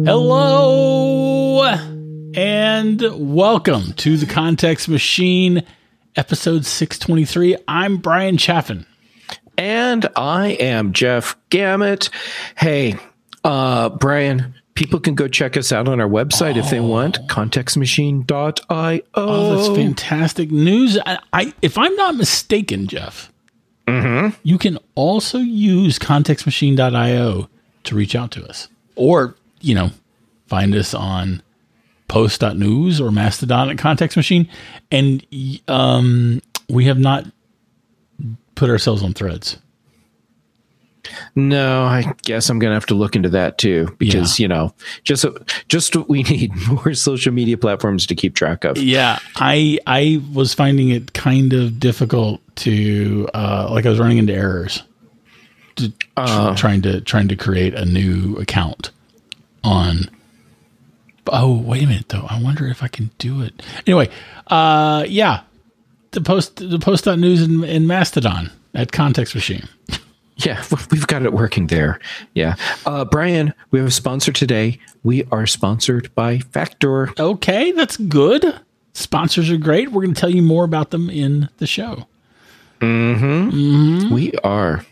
Hello and welcome to the Context Machine, episode 623. I'm Brian Chaffin. And I am Jeff Gamet. Hey, Brian, people can go check us out on our website if they want, contextmachine.io. Oh, that's fantastic news. If I'm not mistaken, Jeff, you can also use contextmachine.io to reach out to us. Or, find us on post.news or Mastodon at Context Machine. And we have not put ourselves on Threads. No, I guess I'm going to have to look into that too, because, just what we need, more social media platforms to keep track of. Yeah, I was finding it kind of difficult to, I was running into errors trying to create a new account on. Oh, wait a minute though. I wonder if I can do it. Anyway, the post.news in Mastodon at Context Machine. Yeah, we've got it working there. Yeah. Brian, we have a sponsor today. We are sponsored by Factor. Okay, that's good. Sponsors are great. We're going to tell you more about them in the show. We are.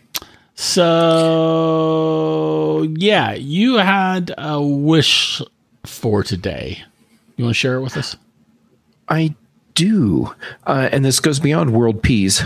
So, yeah, you had a wish for today. You want to share it with us? I do. And this goes beyond world peas.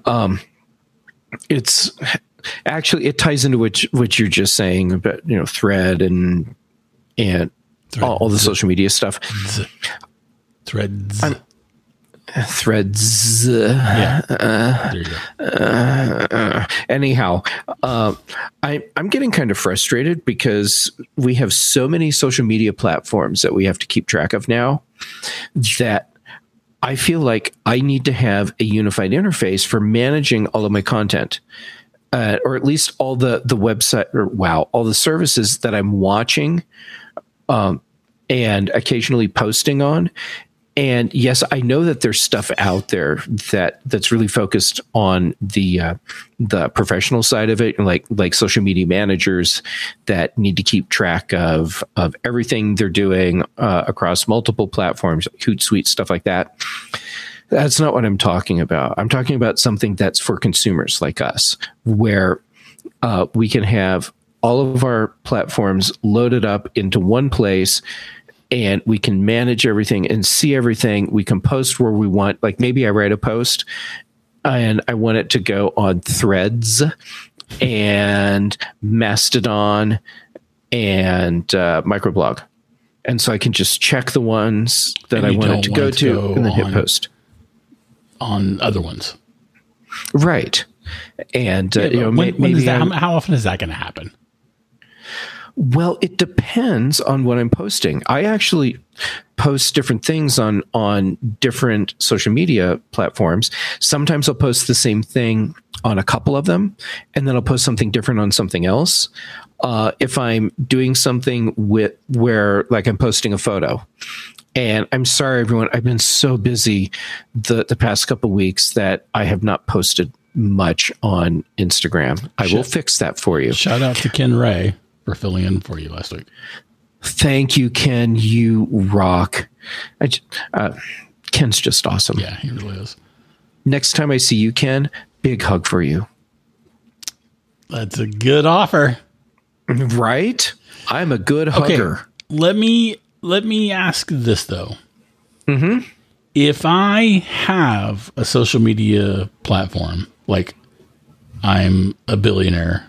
It's actually, it ties into what you're just saying about, Thread and all the social media stuff. Threads. Threads. Yeah. There you go. Anyhow, I'm getting kind of frustrated because we have so many social media platforms that we have to keep track of now that I feel like I need to have a unified interface for managing all of my content, or at least all the website, all the services that I'm watching and occasionally posting on. And yes, I know that there's stuff out there that's really focused on the professional side of it, like social media managers that need to keep track of everything they're doing across multiple platforms, Hootsuite, stuff like that. That's not what I'm talking about. I'm talking about something that's for consumers like us, where we can have all of our platforms loaded up into one place, and we can manage everything and see everything. We can post where we want. Like maybe I write a post and I want it to go on Threads and Mastodon and Microblog. And so I can just check the ones that I want it to go to and then hit post. On other ones. Right. And, how often is that going to happen? Well, it depends on what I'm posting. I actually post different things on different social media platforms. Sometimes I'll post the same thing on a couple of them, and then I'll post something different on something else. If I'm doing something where I'm posting a photo, and I'm sorry, everyone, I've been so busy the past couple of weeks that I have not posted much on Instagram. I will fix that for you. Shout out to Ken Ray for filling in for you last week. Thank you, Ken. You rock. Ken's just awesome. Yeah, he really is. Next time I see you, Ken, big hug for you. That's a good offer. Right? I'm a good hugger. Let me ask this, though. If I have a social media platform, like I'm a billionaire,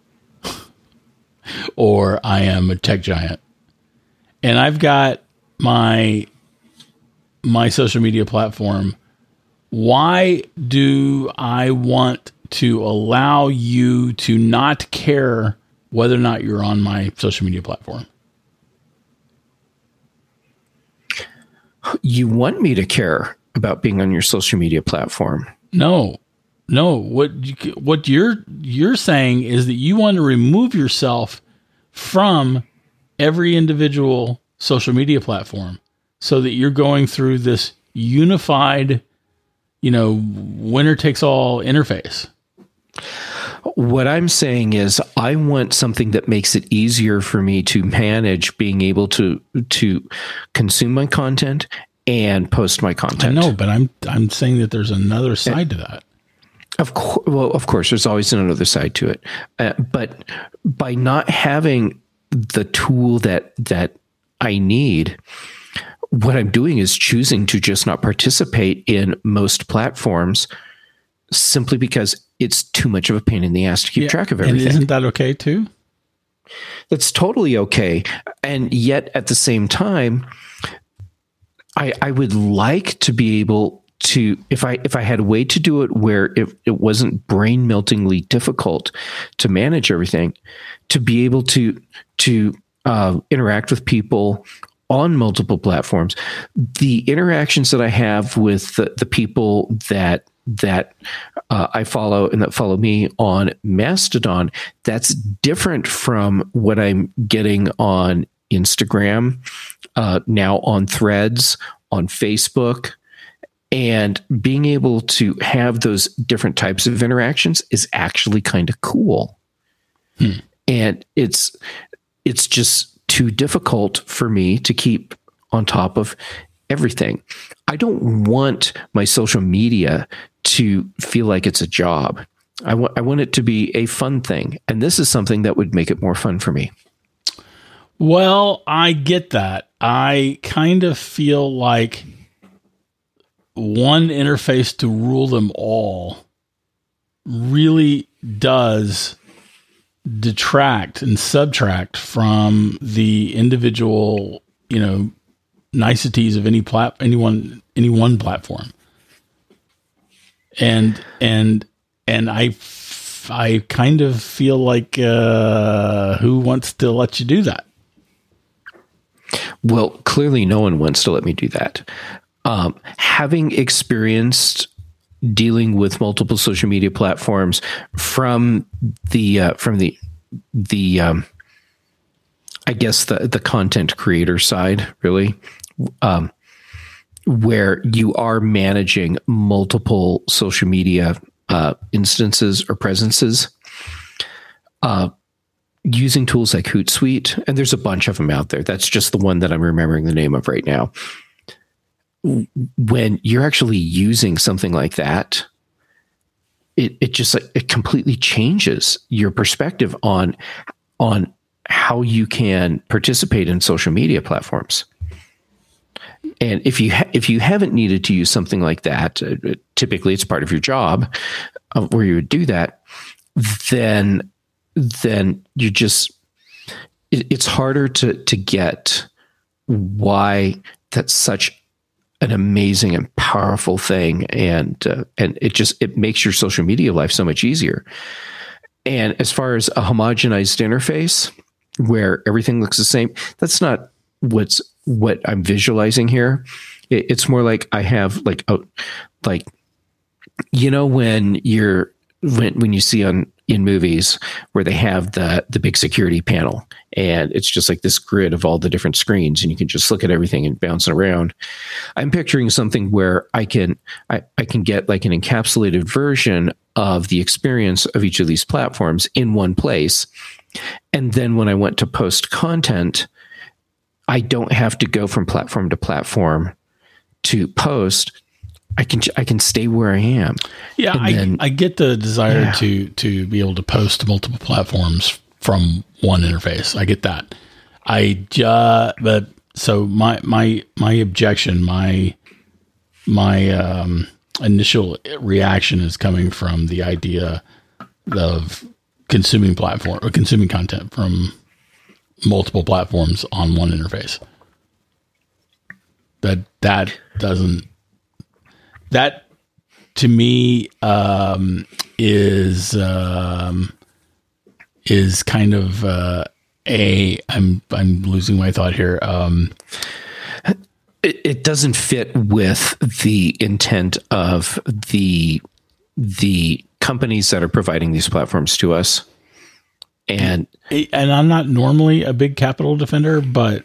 or I am a tech giant, and I've got my social media platform, why do I want to allow you to not care whether or not you're on my social media platform? You want me to care about being on your social media platform? No. What you're saying is that you want to remove yourself from every individual social media platform so that you're going through this unified, winner takes all interface. What I'm saying is I want something that makes it easier for me to manage being able to consume my content and post my content. I know, but I'm saying that there's another side to that. Of course, there's always another side to it. But by not having the tool that I need, what I'm doing is choosing to just not participate in most platforms simply because it's too much of a pain in the ass to keep track of everything. And isn't that okay too? That's totally okay. And yet at the same time, I would like to be able to, if I had a way to do it where it wasn't brain meltingly difficult to manage everything, to be able to interact with people on multiple platforms. The interactions that I have with the people that I follow and that follow me on Mastodon, that's different from what I'm getting on Instagram, now on Threads, on Facebook. And being able to have those different types of interactions is actually kind of cool. And it's just too difficult for me to keep on top of everything. I don't want my social media to feel like it's a job. I want it to be a fun thing. And this is something that would make it more fun for me. Well, I get that. I kind of feel like one interface to rule them all really does detract and subtract from the individual, niceties of any one platform. And I kind of feel like who wants to let you do that? Well, clearly no one wants to let me do that. Having experienced dealing with multiple social media platforms from the I guess the content creator side, really, where you are managing multiple social media instances or presences, using tools like Hootsuite, and there's a bunch of them out there. That's just the one that I'm remembering the name of right now. When you're actually using something like that, it just it completely changes your perspective on how you can participate in social media platforms. And if you haven't needed to use something like that, typically it's part of your job where you would do that, then you just it's harder to get why that's such an amazing and powerful thing, and it makes your social media life so much easier. And as far as a homogenized interface where everything looks the same, that's not what I'm visualizing here. It's more like I have when you see in movies where they have the big security panel and it's just like this grid of all the different screens and you can just look at everything and bounce it around. I'm picturing something where I can get like an encapsulated version of the experience of each of these platforms in one place. And then when I want to post content, I don't have to go from platform to platform to post. I can stay where I am. Yeah, I get the desire to be able to post to multiple platforms from one interface. I get that. But so my objection, my initial reaction is coming from the idea of consuming content from multiple platforms on one interface. That to me is kind of I'm losing my thought here. It doesn't fit with the intent of the companies that are providing these platforms to us. And I'm not normally a big capital defender, but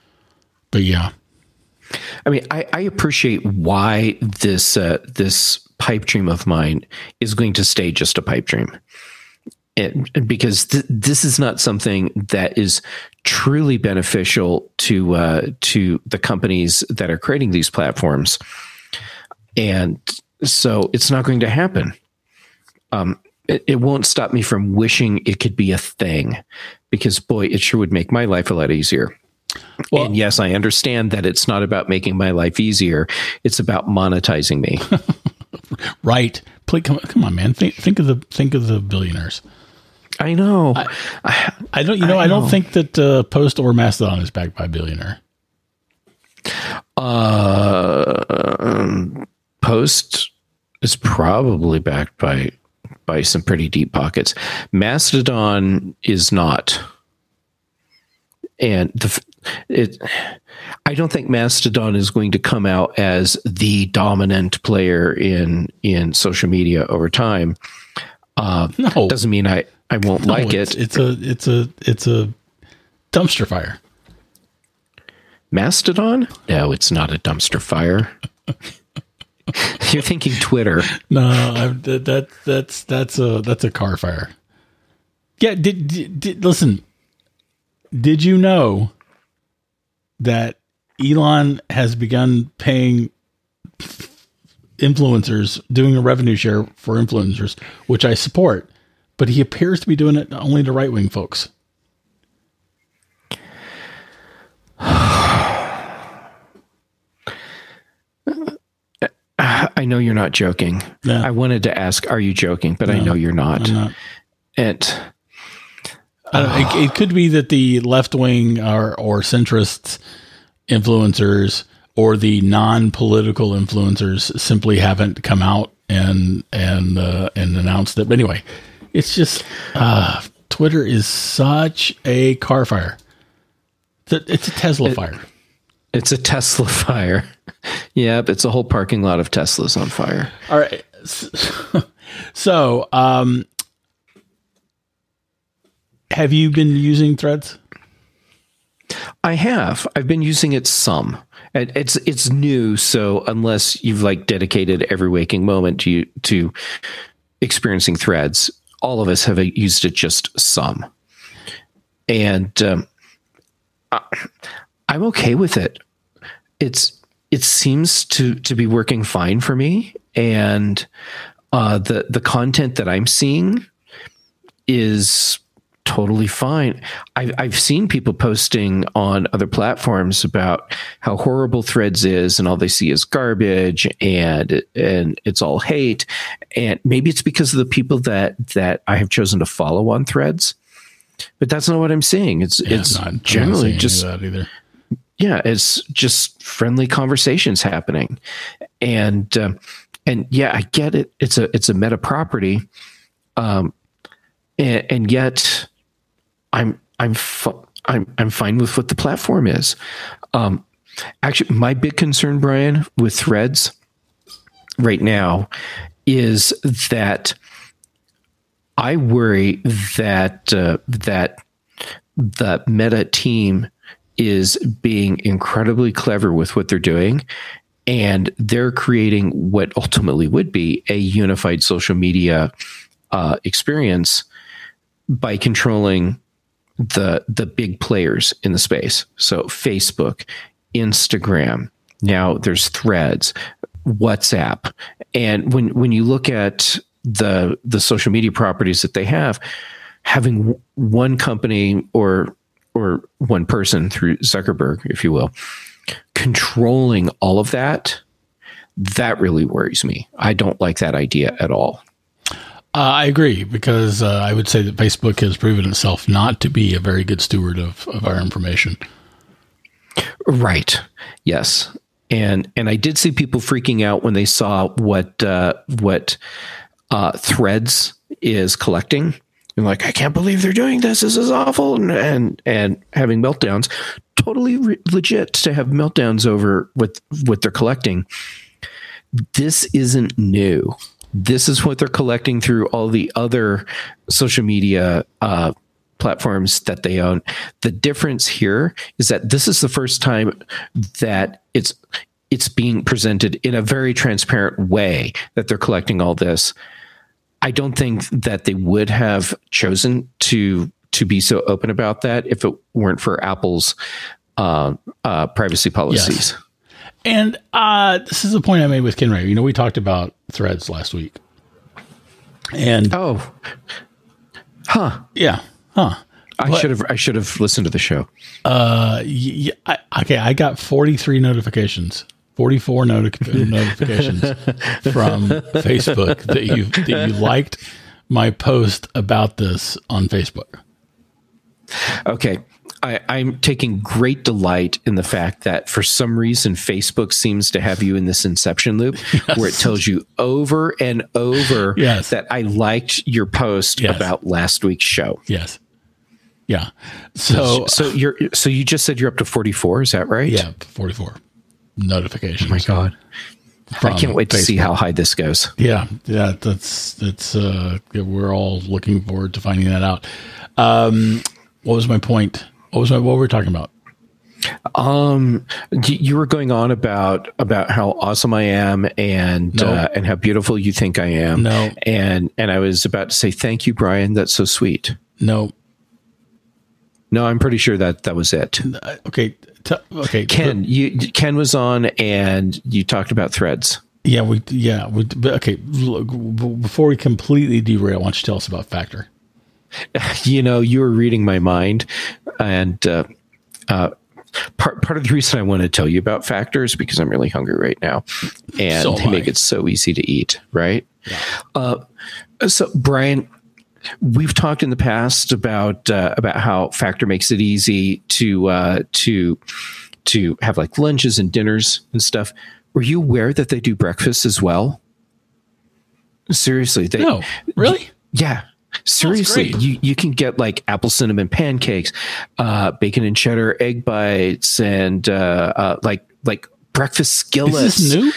yeah. I mean, I appreciate why this pipe dream of mine is going to stay just a pipe dream. And because this is not something that is truly beneficial to the companies that are creating these platforms. And so it's not going to happen. It won't stop me from wishing it could be a thing, because boy, it sure would make my life a lot easier. Well, and yes, I understand that it's not about making my life easier. It's about monetizing me. Right. Come on, man. Think of the billionaires. I know. I don't. You know, I don't think that Post or Mastodon is backed by a billionaire. Post is probably backed by some pretty deep pockets. Mastodon is not, and I don't think Mastodon is going to come out as the dominant player in social media over time. No, doesn't mean I won't like it. It's a dumpster fire. Mastodon? No, it's not a dumpster fire. You're thinking Twitter. No, that's a car fire. Yeah. Listen? Did you know that Elon has begun paying influencers, doing a revenue share for influencers, which I support, but he appears to be doing it only to right-wing folks? I know you're not joking. Yeah. I wanted to ask, are you joking? But no, I know you're not. I'm not. And it could be that the left-wing or centrist influencers or the non-political influencers simply haven't come out and announced it. But anyway, it's just Twitter is such a car fire. It's a Tesla fire. It's a Tesla fire. Yep, it's a whole parking lot of Teslas on fire. All right. So, have you been using Threads? I have. I've been using it some. It's new, so unless you've dedicated every waking moment to experiencing Threads, all of us have used it just some. And I'm okay with it. It seems to be working fine for me, and the content that I'm seeing is totally fine. I've seen people posting on other platforms about how horrible Threads is, and all they see is garbage, and it's all hate. And maybe it's because of the people that I have chosen to follow on Threads, but that's not what I'm seeing. It's generally just that either. Yeah, it's just friendly conversations happening, and yeah, I get it. It's a meta property, and yet I'm fine with what the platform is. Actually, my big concern, Brian, with Threads right now is that I worry that that the Meta team is being incredibly clever with what they're doing, and they're creating what ultimately would be a unified social media experience by controlling the big players in the space. So Facebook, Instagram, now there's Threads, WhatsApp. And when you look at the social media properties that they have, having one company or one person through Zuckerberg, if you will, controlling all of that really worries me. I don't like that idea at all. I agree, because I would say that Facebook has proven itself not to be a very good steward of our information. Right. Yes. And I did see people freaking out when they saw what Threads is collecting. And I can't believe they're doing this. This is awful. And having meltdowns. Totally legit to have meltdowns over what they're collecting. This isn't new. This is what they're collecting through all the other social media platforms that they own. The difference here is that this is the first time that it's it's being presented in a very transparent way that they're collecting all this. I don't think that they would have chosen to be so open about that if it weren't for Apple's privacy policies. Yes. And this is the point I made with Ken Ray. We talked about Threads last week. And yeah. I should have listened to the show. I got 43 notifications, 44 notifications from Facebook that you liked my post about this on Facebook. Okay. I'm taking great delight in the fact that for some reason Facebook seems to have you in this inception loop where it tells you over and over that I liked your post about last week's show. Yes. Yeah. So you just said you're up to 44, is that right? Yeah, 44 notifications. Oh my God. I can't wait to see how high this goes. Yeah. That's we're all looking forward to finding that out. What was my point? What were we talking about? You were going on about how awesome I am and how beautiful you think I am. No. And I was about to say, thank you, Brian. That's so sweet. No, I'm pretty sure that was it. Okay. Okay. Ken was on and you talked about Threads. Yeah. Okay. Before we completely derail, why don't you tell us about Factor? You were reading my mind, and part of the reason I want to tell you about Factor is because I'm really hungry right now, and they make it so easy to eat, right? Yeah. So, Brian, we've talked in the past about how Factor makes it easy to have like lunches and dinners and stuff. Were you aware that they do breakfast as well? Seriously, no, really? Yeah. Seriously, you can get like apple cinnamon pancakes, bacon and cheddar egg bites, and like breakfast skillets. Is this new?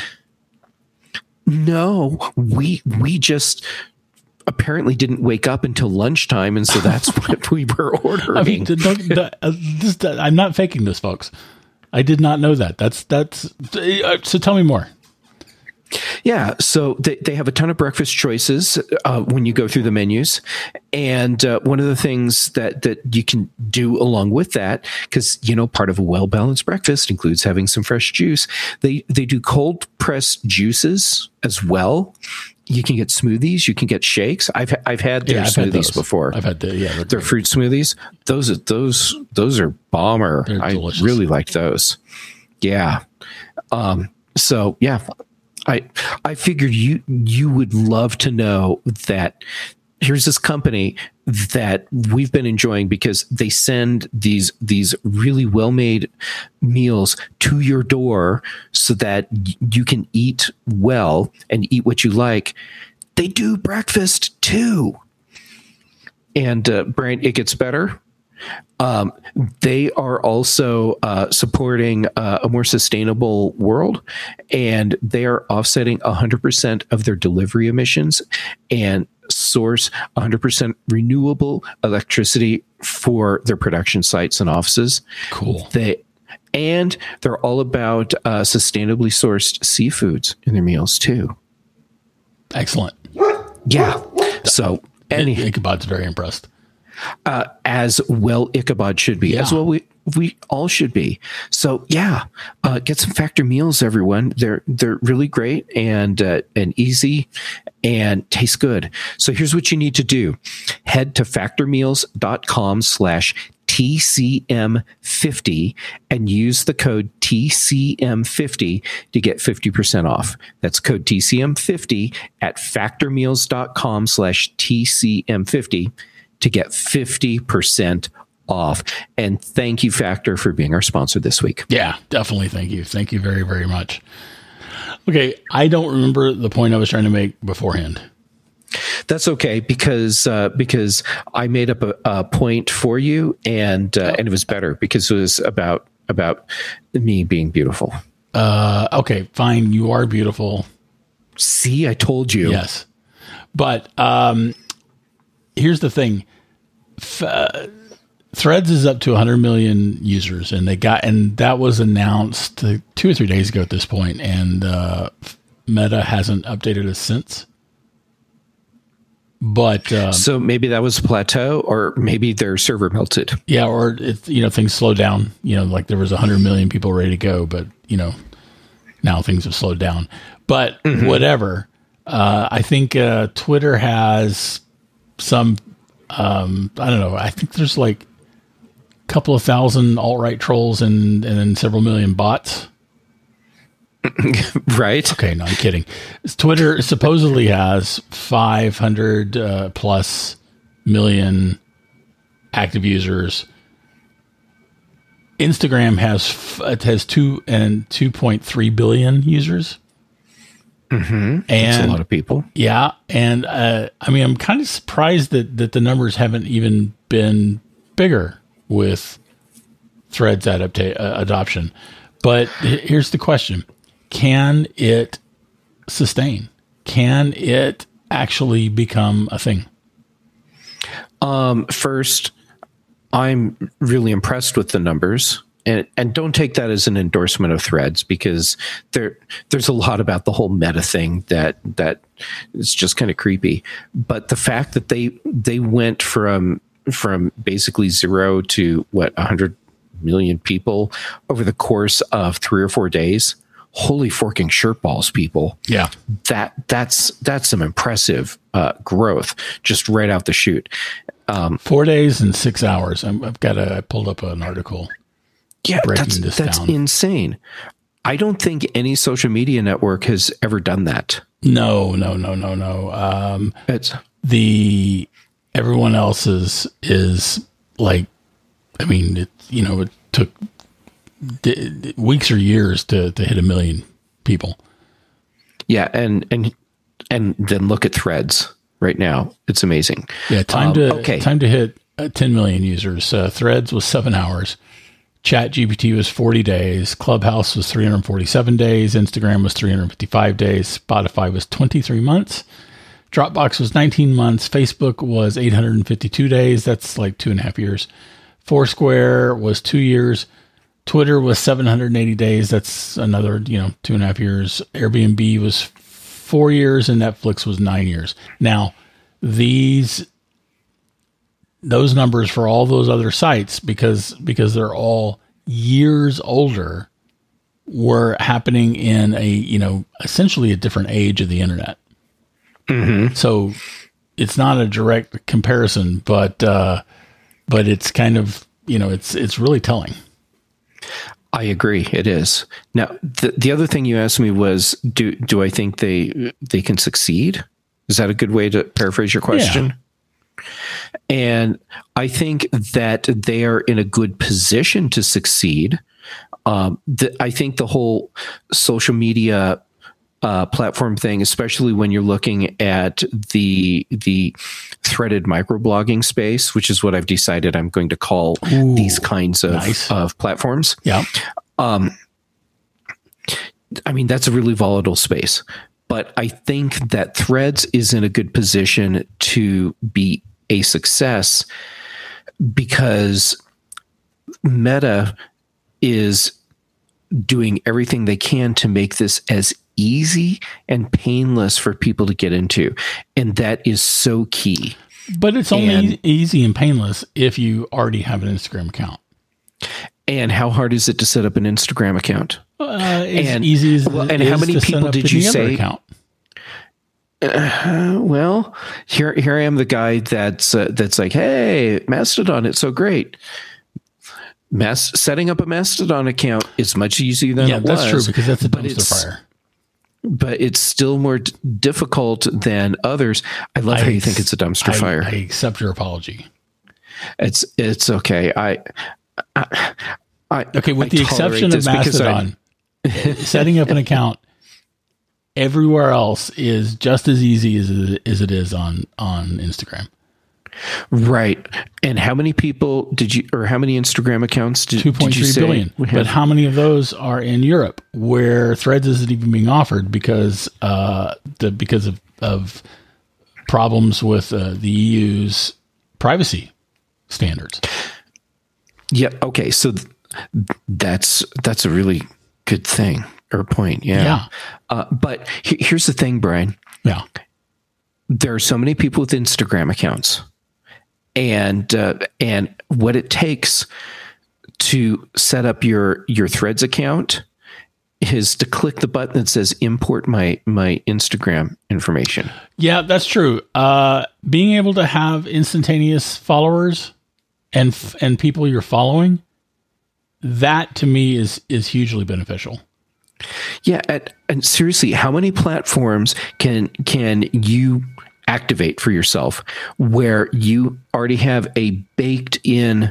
No, we just apparently didn't wake up until lunchtime, and so that's what we were ordering. I mean, I'm not faking this, folks. I did not know that. That's so. Tell me more. Yeah, so they have a ton of breakfast choices when you go through the menus. And one of the things that you can do along with that, because, part of a well-balanced breakfast includes having some fresh juice. They do cold-pressed juices as well. You can get smoothies. You can get shakes. I've had their smoothies before. I've had their fruit smoothies. Those are bomber. I really liked those. Yeah. So, yeah. I figured you would love to know that here's this company that we've been enjoying because they send these really well-made meals to your door so that you can eat well and eat what you like. They do breakfast too. And Brian, it gets better. They are also supporting a more sustainable world, and they are offsetting 100% of their delivery emissions and source 100% renewable electricity for their production sites and offices. Cool. They're all about sustainably sourced seafoods in their meals too. Excellent. Yeah. So Ichabod's very impressed. As well Ichabod should be, as well we all should be. So get some Factor meals, everyone. They're really great and easy and taste good. So here's what you need to do. Head to factormeals.com/TCM50 and use the code TCM50 to get 50% off. That's code TCM50 at factormeals.com/TCM50 to get 50% off. And thank you, Factor, for being our sponsor this week. Yeah, definitely. Thank you. Thank you very, very much. Okay. I don't remember the point I was trying to make beforehand. That's okay, because I made up a point for you and it was better because it was about me being beautiful. Okay, fine. You are beautiful. See, I told you. Yes. But, here's the thing. Threads is up to 100 million users, and that was announced 2 or 3 days ago at this point, and Meta hasn't updated us since. But so maybe that was a plateau, or maybe their server melted. Yeah, or things slowed down. Like there was 100 million people ready to go, but now things have slowed down. But whatever. I think Twitter has some. I don't know. I think there's like a couple of thousand alt-right trolls and then several million bots. Right. Okay, no, I'm kidding. Twitter supposedly has 500 plus million active users. Instagram has 2.3 billion users. And that's a lot of people. Yeah, and I'm kind of surprised that the numbers haven't even been bigger with Threads adoption. But here's the question. Can it sustain? Can it actually become a thing? First, I'm really impressed with the numbers, and don't take that as an endorsement of Threads, because there's a lot about the whole Meta thing that is just kind of creepy. But the fact that they went from basically 0 to 100 million people over the course of 3 or 4 days. Holy forking shirt balls, people. Yeah. That's some impressive growth just right out the chute. 4 days and 6 hours. I pulled up an article. Yeah, that's insane. I don't think any social media network has ever done that. No. Everyone else's is like, it took weeks or years to hit 1 million people. Yeah, and then look at Threads right now. It's amazing. Yeah, time to hit 10 million users. Threads was 7 hours. ChatGPT was 40 days. Clubhouse was 347 days. Instagram was 355 days. Spotify was 23 months. Dropbox was 19 months. Facebook was 852 days. That's like 2.5 years. Foursquare was 2 years. Twitter was 780 days. That's another, 2.5 years. Airbnb was 4 years, and Netflix was 9 years. Now, those numbers for all those other sites, because they're all years older, were happening in essentially a different age of the internet. Mm-hmm. So it's not a direct comparison, but it's kind of, it's really telling. I agree. It is. Now, the other thing you asked me was, do I think they can succeed? Is that a good way to paraphrase your question? Yeah. And I think that they are in a good position to succeed. I think the whole social media platform thing, especially when you're looking at the threaded microblogging space, which is what I've decided I'm going to call these kinds of platforms. Yeah. That's a really volatile space, but I think that Threads is in a good position to be a success because Meta is doing everything they can to make this as easy and painless for people to get into. And that is so key. But it's only easy and painless if you already have an Instagram account. And how hard is it to set up an Instagram account? As easy as and how many people did you say? Account. Well, here I am, the guy that's like, hey, Mastodon, it's so great. Setting up a Mastodon account is much easier than it was. Yeah, that's true, because that's a dumpster fire. But it's still more difficult than others. I love how you think it's a dumpster fire. I accept your apology. It's okay. Okay, with the exception of Mastodon, setting up an account everywhere else is just as easy as it is on Instagram. Right. And how many people how many Instagram accounts did you say? 2.3 billion. But how many of those are in Europe, where Threads isn't even being offered because of problems with the EU's privacy standards? Yeah. Okay. So that's a really good thing or point. Yeah. But here's the thing, Brian. Yeah. There are so many people with Instagram accounts, and what it takes to set up your Threads account is to click the button that says import my Instagram information. Yeah, that's true. Being able to have instantaneous followers and people you're following, that to me is hugely beneficial. Yeah, and seriously, how many platforms can you activate for yourself where you already have a baked in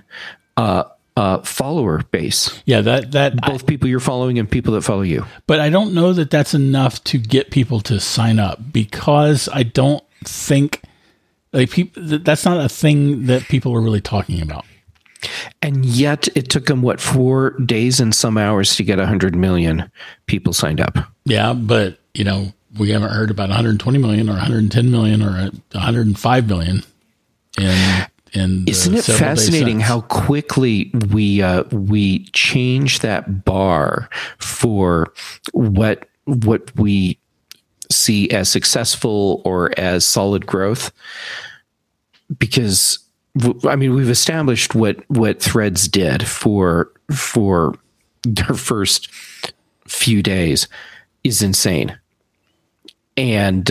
follower base? Yeah, that both people you're following and people that follow you. But I don't know that that's enough to get people to sign up, because I don't think that's not a thing that people are really talking about. And yet it took them, 4 days and some hours to get 100 million people signed up. Yeah, but we haven't heard about 120 million or 110 million or 105 million. Isn't it fascinating how quickly we change that bar for what we see as successful or as solid growth? Because we've established what Threads did for their first few days is insane, and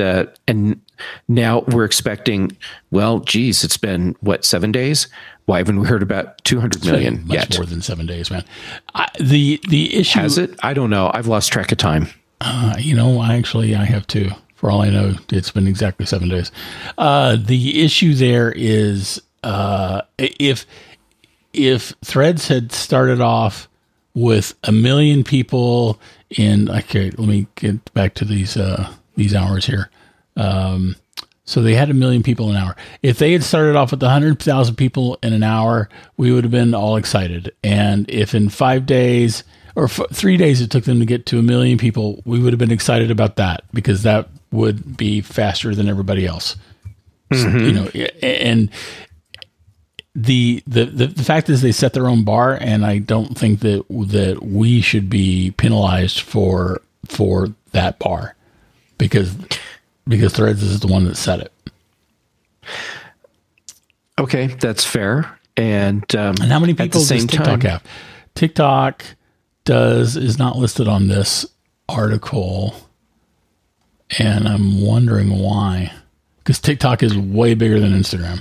now we're expecting. Well, geez, it's been 7 days? Why haven't we heard about 200 million yet? Much more than 7 days, man. The issue, has it? I don't know. I've lost track of time. I have too. For all I know, it's been exactly 7 days. The issue there is, if Threads had started off with 1 million people let me get back to these hours here. So they had 1 million people an hour. If they had started off with 100,000 people in an hour, we would have been all excited. And if in 5 days or 3 days it took them to get to 1 million people, we would have been excited about that, because that would be faster than everybody else. Mm-hmm. And the fact is they set their own bar, and I don't think that we should be penalized for that bar, because Threads is the one that set it. Okay, that's fair. And how many people does TikTok have? TikTok is not listed on this article, and I'm wondering why. Because TikTok is way bigger than Instagram.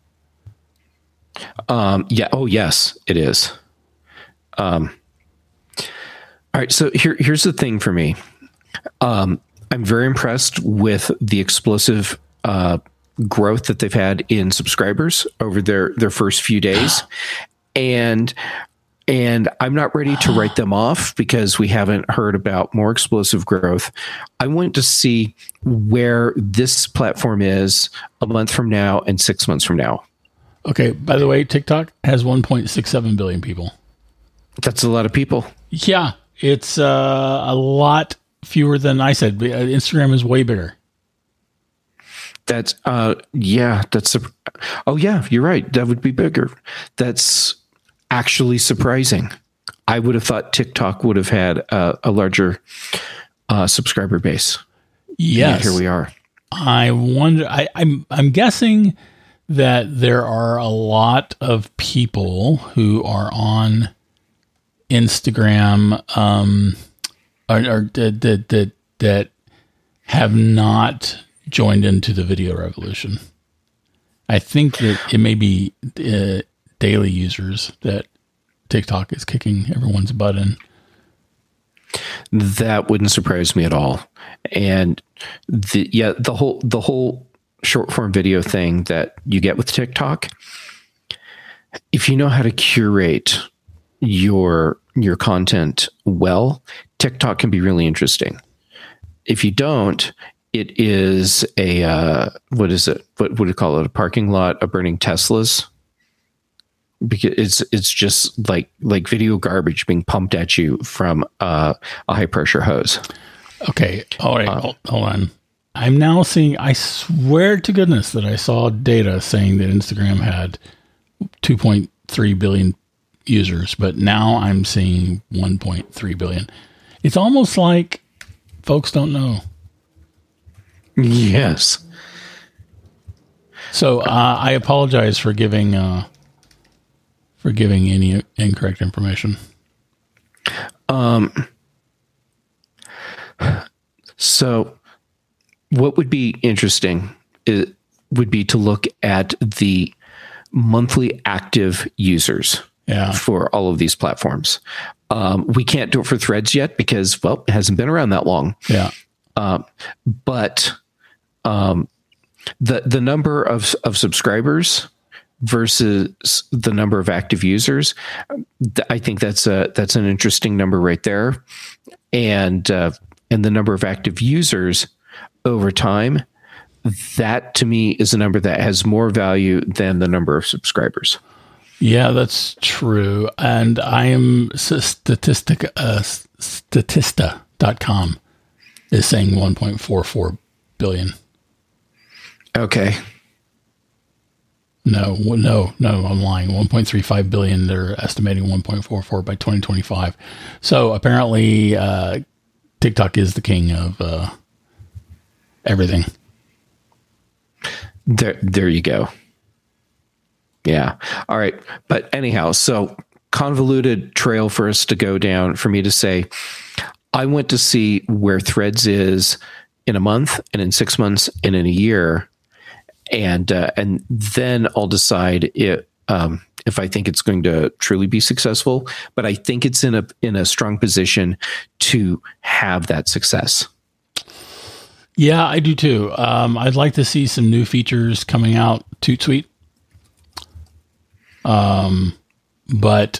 Yeah. Oh, yes, it is. All right. So here's the thing for me. I'm very impressed with the explosive growth that they've had in subscribers over their first few days, and I'm not ready to write them off because we haven't heard about more explosive growth. I want to see where this platform is a month from now and 6 months from now. Okay. By the way, TikTok has 1.67 billion people. That's a lot of people. Yeah, it's a lot fewer than I said. Instagram is way bigger. That's oh yeah, you're right. That would be bigger. That's actually surprising. I would have thought TikTok would have had a larger subscriber base. Yes, and here we are. I wonder. I'm guessing that there are a lot of people who are on Instagram that have not joined into the video revolution. I think that it may be daily users that TikTok is kicking everyone's butt in. That wouldn't surprise me at all. And the whole short form video thing that you get with TikTok, if you know how to curate your content well, TikTok can be really interesting. If you don't, it is what is it? What would you call it? A parking lot of burning Teslas? Because it's just like video garbage being pumped at you from a high pressure hose. Okay. All right. Hold on. I'm now seeing, I swear to goodness that I saw data saying that Instagram had 2.3 billion users, but now I'm seeing 1.3 billion. It's almost like folks don't know. Yes. So I apologize for giving any incorrect information. So what would be interesting would be to look at the monthly active users for all of these platforms. We can't do it for Threads yet because, well, it hasn't been around that long. Yeah. But the number of subscribers versus the number of active users, I think that's an interesting number right there. And the number of active users over time, that to me is a number that has more value than the number of subscribers. Yeah, that's true. And I am Statista.com is saying 1.44 billion. Okay. No, I'm lying. 1.35 billion. They're estimating 1.44 by 2025. So apparently, TikTok is the king of everything. There you go. Yeah. All right. But anyhow, so convoluted trail for us to go down for me to say, I want to see where Threads is in a month and in 6 months and in a year. And then I'll decide if I think it's going to truly be successful, but I think it's in a strong position to have that success. Yeah, I do too. I'd like to see some new features coming out toot sweet. But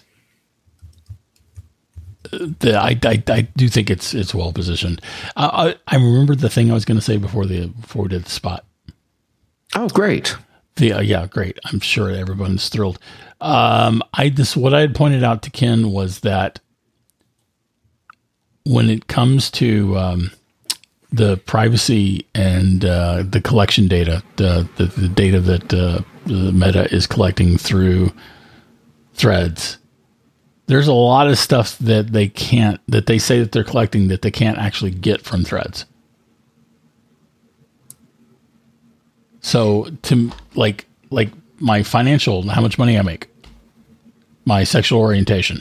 I do think it's well positioned. I remember the thing I was going to say before we did the spot. Oh, great. Yeah, great. I'm sure everyone's thrilled. What I had pointed out to Ken was that when it comes to the privacy and the collection data, the data that the Meta is collecting through Threads, there's a lot of stuff that they say that they're collecting that they can't actually get from Threads. So to like my financial, how much money I make, my sexual orientation.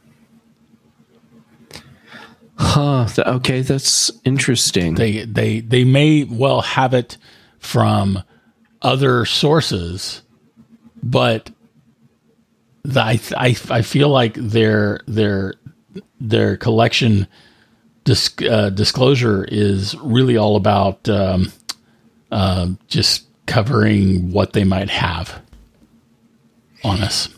Huh. Okay, that's interesting. They may well have it from other sources, but I feel like their collection disclosure is really all about just covering what they might have on us.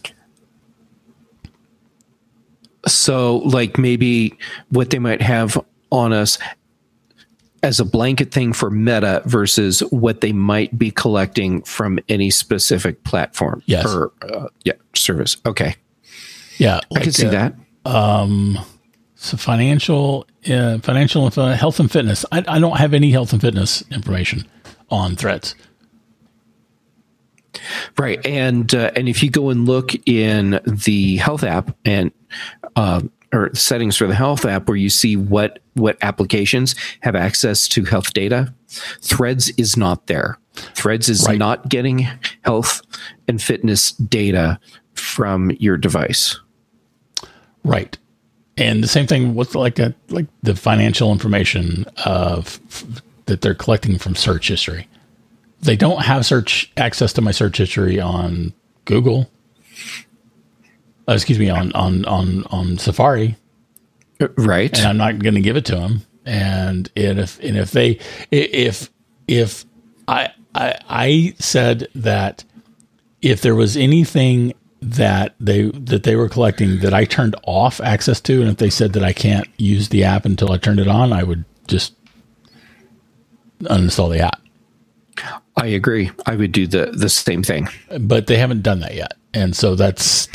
So, like maybe what they might have on us as a blanket thing for Meta versus what they might be collecting from any specific platform or service. Okay. Yeah. I can see that. So financial info, health and fitness. I don't have any health and fitness information on Threads. Right. And if you go and look in the health app and or settings for the health app where you see what applications have access to health data, Threads is not there. Threads is not getting health and fitness data from your device. Right. And the same thing with like the financial information that they're collecting from search history. They don't have access to my search history on Google. On Safari. Right. And I'm not going to give it to them. And if I said that if there was anything that they were collecting that I turned off access to, and if they said that I can't use the app until I turned it on, I would just uninstall the app. I agree. I would do the same thing. But they haven't done that yet. And so that's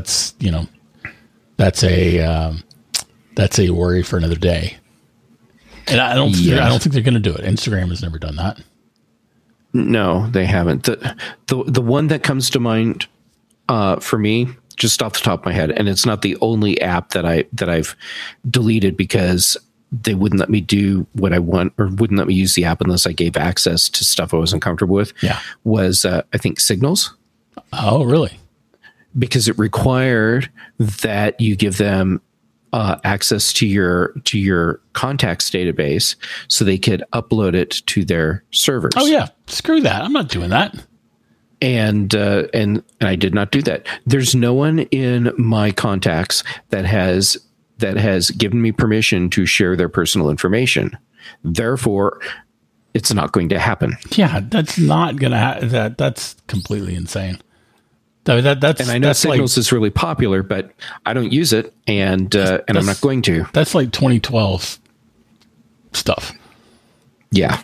a worry for another day. And I don't think they're going to do it. Instagram has never done that. No, they haven't. The one that comes to mind for me, just off the top of my head, and it's not the only app that I've deleted because they wouldn't let me do what I want, or wouldn't let me use the app unless I gave access to stuff I wasn't comfortable with. Yeah. Was I think Signals. Oh, really? Because it required that you give them access to your contacts database so they could upload it to their servers. Oh yeah, screw that. I'm not doing that. And I did not do that. There's no one in my contacts that has given me permission to share their personal information. Therefore, it's not going to happen. Yeah, that's not going to that's completely insane. That's, and I know Signals is really popular, but I don't use it, and I'm not going to. That's like 2012 stuff. Yeah.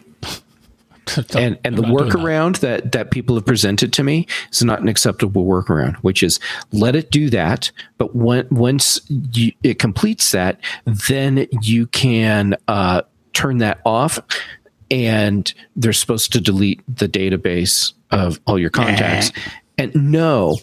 And the workaround that people have presented to me is not an acceptable workaround, which is let it do that. But once it completes that, then you can turn that off, and they're supposed to delete the database of all your contacts. And no,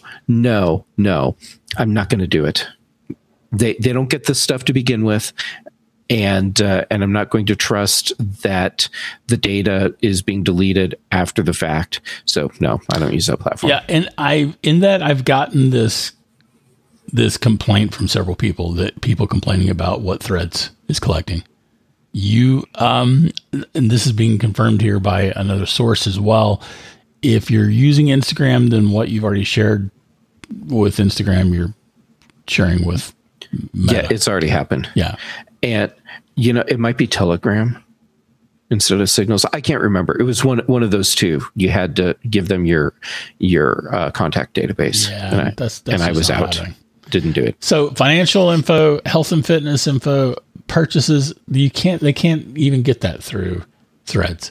I'm not going to do it. They don't get this stuff to begin with. And I'm not going to trust that the data is being deleted after the fact. So no, I don't use that platform. Yeah, and I've gotten this complaint from several people, that people complaining about what Threads is collecting. And this is being confirmed here by another source as well. If you're using Instagram, then what you've already shared with Instagram, you're sharing with Meta. Yeah, it's already happened. Yeah. And, it might be Telegram instead of Signals. I can't remember. It was one of those two. You had to give them your contact database. Yeah, and I was out. Happening. Didn't do it. So financial info, health and fitness info, purchases, they can't even get that through Threads.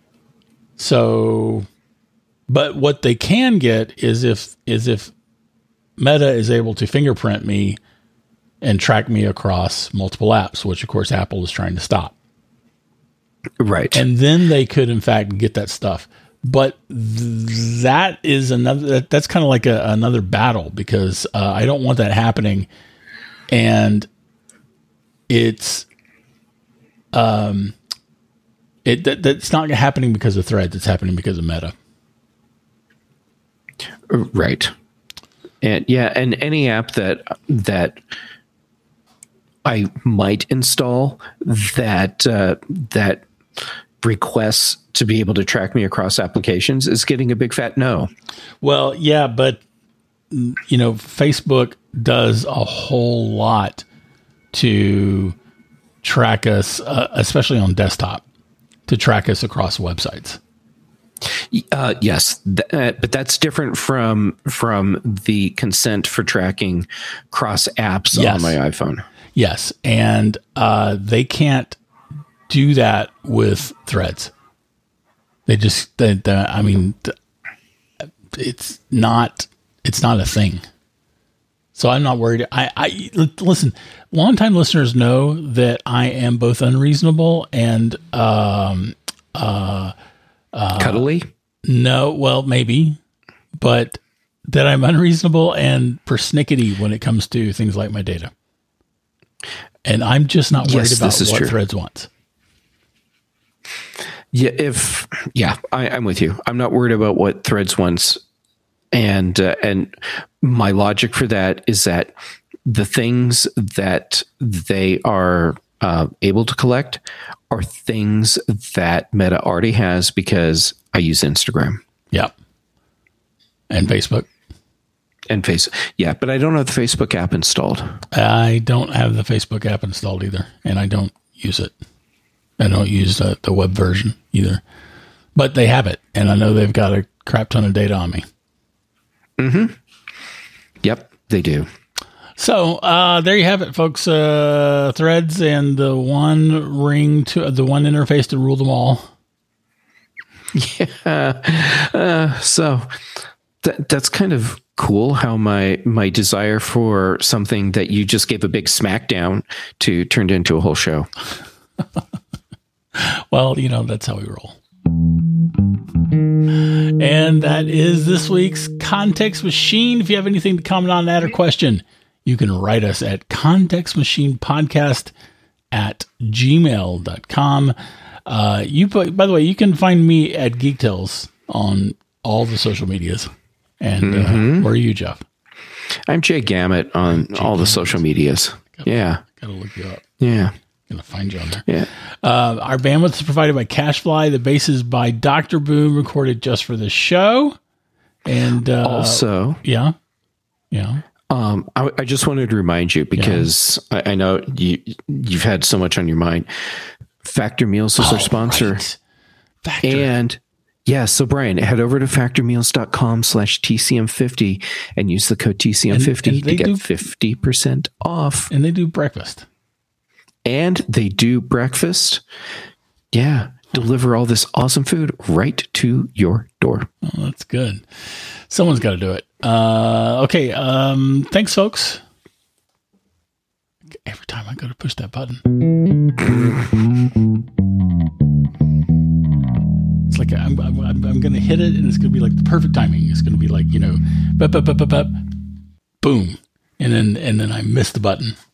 So, but what they can get is if Meta is able to fingerprint me and track me across multiple apps, which of course Apple is trying to stop. Right. And then they could in fact get that stuff. But that is that's kind of like another battle, because I don't want that happening. And it's that's not happening because of Threads. It's happening because of Meta. Right. And and any app that I might install that requests to be able to track me across applications is getting a big fat no. Well, yeah, but Facebook does a whole lot to track us, especially on desktop, to track us across websites. Yes, but that's different from the consent for tracking cross apps on my iPhone. Yes, and they can't do that with Threads. They just, I mean, it's not a thing. So I'm not worried. I listen. Longtime listeners know that I am both unreasonable and cuddly. No, well, maybe, but that I'm unreasonable and persnickety when it comes to things like my data. And I'm just not worried about what true. Threads wants. Yeah, I'm with you. I'm not worried about what Threads wants, and my logic for that is that the things that they are able to collect are things that Meta already has, because I use Instagram. Yeah, and Facebook. Yeah, but I don't have the Facebook app installed. I don't have the Facebook app installed either, and I don't use it. I don't use the web version either, but they have it, and I know they've got a crap ton of data on me. Mm-hmm. Yep, they do. So there you have it, folks. Threads and the one interface to rule them all. Yeah. So that's kind of cool how my desire for something that you just gave a big smackdown to turned into a whole show. Well, that's how we roll. And that is this week's Context Machine. If you have anything to comment on that or question, you can write us at contextmachinepodcast@gmail.com. By the way, you can find me at Geek Tales on all the social medias. And where are you, Jeff? I'm Jay Gamet on all the social medias. Gotta look you up. Yeah. Gonna find you on there. Yeah. Our bandwidth is provided by CashFly. The bass is by Dr. Boom, recorded just for the show. And also, yeah. I just wanted to remind you because I know you've had so much on your mind. Factor Meals is our sponsor. Right. Factor. And so Brian, head over to factormeals.com/TCM50 and use the code TCM50 to get 50% off. And they do breakfast. Yeah. Deliver all this awesome food right to your door. Oh, that's good. Someone's got to do it. Okay. Thanks, folks. Every time I go to push that button, it's like I'm going to hit it, and it's going to be like the perfect timing. It's going to be like, boom, and then I miss the button.